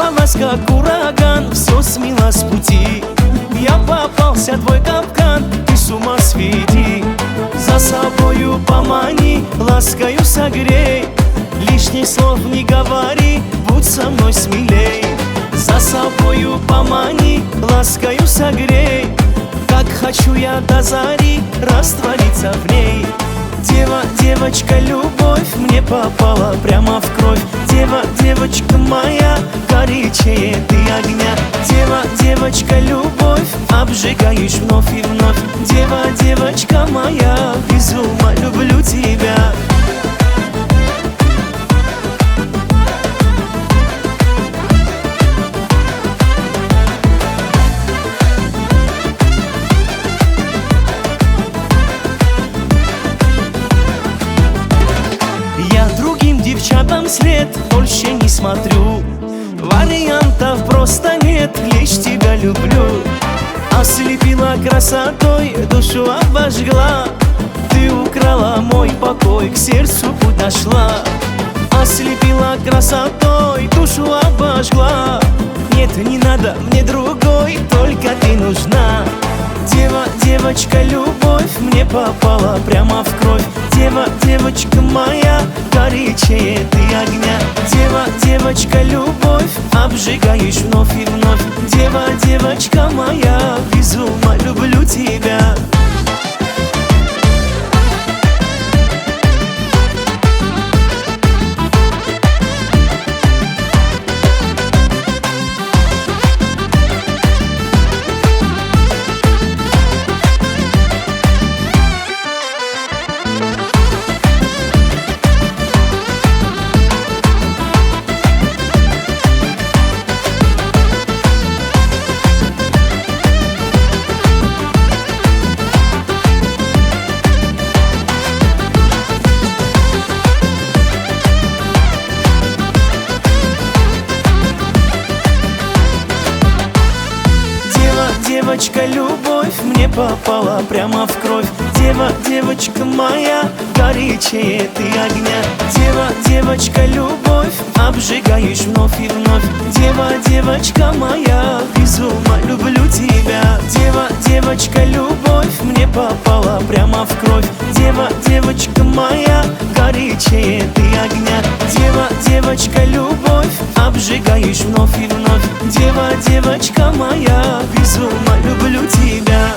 Ворвалась как ураган, все смело с пути. Я попался в твой капкан, ты с ума сведи. За собою помани, ласкаю согрей. Лишних слов не говори, будь со мной смелей. За собою помани, ласкаю согрей. Как хочу я до зари раствориться в ней. Дева, девочка, любовь мне попала прямо в кровь. Дева, девочка моя, горячее ты огня. Дева, девочка, любовь, обжигаешь вновь и вновь. Дева, девочка моя, без ума люблю тебя. Девчатам след больше не смотрю. Вариантов просто нет, лишь тебя люблю. Ослепила красотой, душу обожгла. Ты украла мой покой, к сердцу подошла. Ослепила красотой, душу обожгла. Нет, не надо мне другой, только ты нужна. Дева, девочка, любовь мне попала прямо в кровь. Дева, девочка моя, горячее ты огня. Дева, девочка, любовь, обжигаешь вновь и вновь. Дева, девочка моя, без ума люблю тебя. Девочка, любовь мне попала прямо в кровь. Дева, девочка моя, горячее ты огня. Дева, девочка, любовь, обжигаешь вновь и вновь. Дева, девочка моя, без ума люблю тебя. Дева, девочка, любовь мне попала прямо в кровь. Дева, девочка моя, горячее ты огня. Дева, девочка, любовь, обжигаешь вновь и вновь. Дева, девочка моя, без ума люблю тебя.